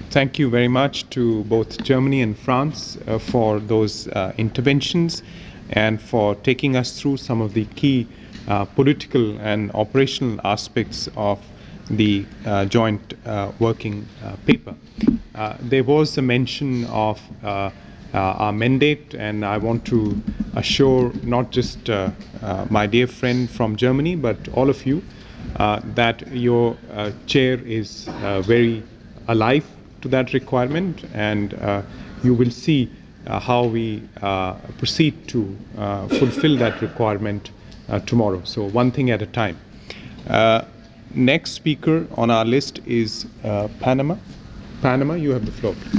Thank you very much to both Germany and France for those interventions and for taking us through some of the key political and operational aspects of the joint working paper. There was a mention of our mandate, and I want to assure not just my dear friend from Germany, but all of you that your chair is very alive to that requirement, and you will see how we proceed to fulfill that requirement tomorrow. So one thing at a time. Next speaker on our list is Panama. Panama, you have the floor.